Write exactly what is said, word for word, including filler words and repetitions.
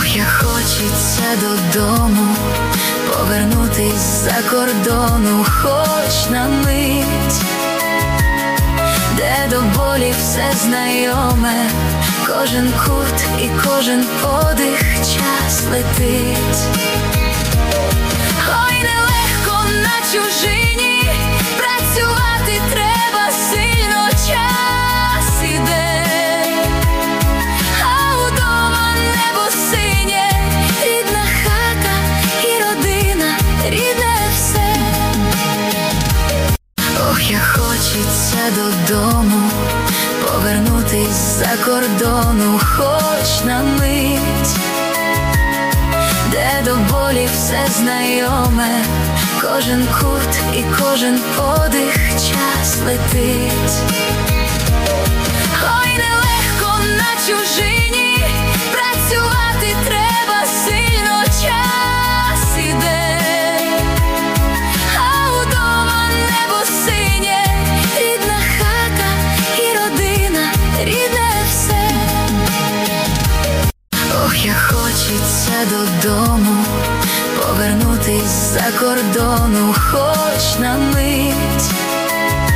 Ох, як хочеться додому, повернутись за кордону, хоч на мить, де до болі все знайоме, кожен кут і кожен подих час летить. Ой, нелегко на чужині, працювати треба сильно, час іде, а удома небо синє, рідна хата і родина, рідне все. Ох, як хочеться додому, повернутись за кордону, хоч на мить, де до болі все знайоме, кожен кут і кожен подих час летить. Ой, нелегко на чужині, працювати треба сильно, час іде, а удома небо синє, рідна хата і родина, рідне все. Ох, як хочеться додому, повернутись за кордону, хоч на мить,